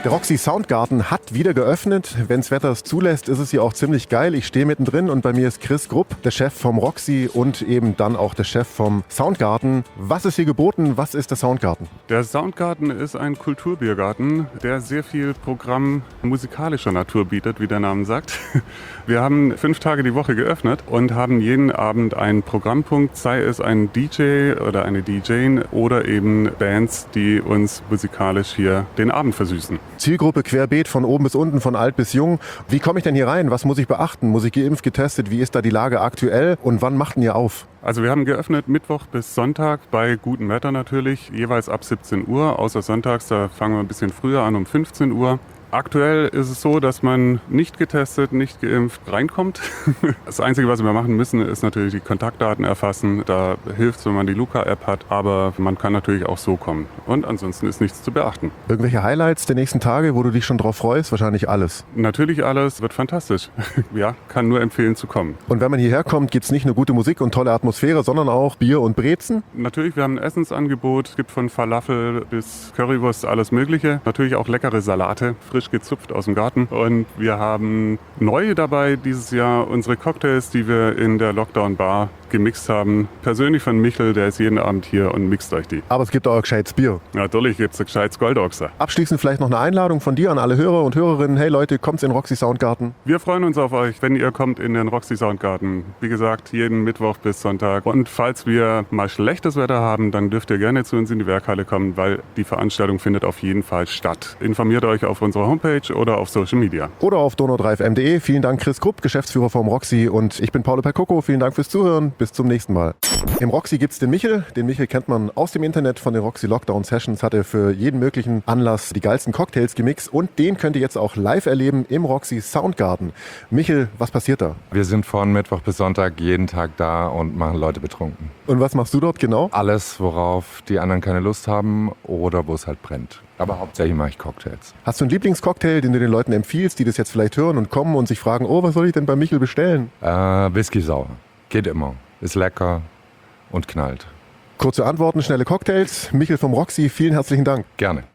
Der Roxy Soundgarten hat wieder geöffnet. Wenn's Wetter es zulässt, ist es hier auch ziemlich geil. Ich stehe mittendrin und bei mir ist Chris Grupp, der Chef vom Roxy und eben dann auch der Chef vom Soundgarten. Was ist hier geboten? Was ist der Soundgarten? Der Soundgarten ist ein Kulturbiergarten, der sehr viel Programm musikalischer Natur bietet, wie der Name sagt. Wir haben 5 Tage die Woche geöffnet und haben jeden Abend einen Programmpunkt, sei es ein DJ oder eine DJin oder eben Bands, die uns musikalisch hier den Abend versüßen. Zielgruppe querbeet von oben bis unten, von alt bis jung. Wie komme ich denn hier rein? Was muss ich beachten? Muss ich geimpft, getestet? Wie ist da die Lage aktuell? Und wann macht denn ihr auf? Also wir haben geöffnet Mittwoch bis Sonntag, bei gutem Wetter natürlich, jeweils ab 17 Uhr, außer sonntags, da fangen wir ein bisschen früher an, um 15 Uhr. Aktuell ist es so, dass man nicht getestet, nicht geimpft reinkommt. Das Einzige, was wir machen müssen, ist natürlich die Kontaktdaten erfassen. Da hilft es, wenn man die Luca-App hat, aber man kann natürlich auch so kommen. Und ansonsten ist nichts zu beachten. Irgendwelche Highlights der nächsten Tage, wo du dich schon drauf freust? Wahrscheinlich alles. Natürlich alles, wird fantastisch. Ja, kann nur empfehlen zu kommen. Und wenn man hierher kommt, gibt es nicht nur gute Musik und tolle Atmosphäre, sondern auch Bier und Brezen? Natürlich, wir haben ein Essensangebot. Es gibt von Falafel bis Currywurst alles Mögliche. Natürlich auch leckere Salate, frisch gezupft aus dem Garten. Und wir haben neu dabei dieses Jahr unsere Cocktails, die wir in der Lockdown-Bar gemixt haben. Persönlich von Michel, der ist jeden Abend hier und mixt euch die. Aber es gibt auch gescheites Bier. Natürlich gibt es ein gescheites Goldochser. Abschließend vielleicht noch eine Einladung von dir an alle Hörer und Hörerinnen. Hey Leute, kommt's in Roxy Soundgarten. Wir freuen uns auf euch, wenn ihr kommt in den Roxy Soundgarten. Wie gesagt, jeden Mittwoch bis Sonntag. Und falls wir mal schlechtes Wetter haben, dann dürft ihr gerne zu uns in die Werkhalle kommen, weil die Veranstaltung findet auf jeden Fall statt. Informiert euch auf unserer Homepage oder auf Social Media. Oder auf donau3fm.de. Vielen Dank Chris Grupp, Geschäftsführer vom Roxy, und ich bin Paolo Percoco. Vielen Dank fürs Zuhören. Bis zum nächsten Mal. Im Roxy gibt's den Michel. Den Michel kennt man aus dem Internet von den Roxy Lockdown Sessions. Hat er für jeden möglichen Anlass die geilsten Cocktails gemixt und den könnt ihr jetzt auch live erleben im Roxy Soundgarten. Michel, was passiert da? Wir sind von Mittwoch bis Sonntag jeden Tag da und machen Leute betrunken. Und was machst du dort genau? Alles, worauf die anderen keine Lust haben oder wo es halt brennt. Aber hauptsächlich mache ich Cocktails. Hast du einen Lieblingscocktail, den du den Leuten empfiehlst, die das jetzt vielleicht hören und kommen und sich fragen, oh, was soll ich denn bei Michel bestellen? Whisky sauer. Geht immer. Ist lecker und knallt. Kurze Antworten, schnelle Cocktails. Michel vom Roxy, vielen herzlichen Dank. Gerne.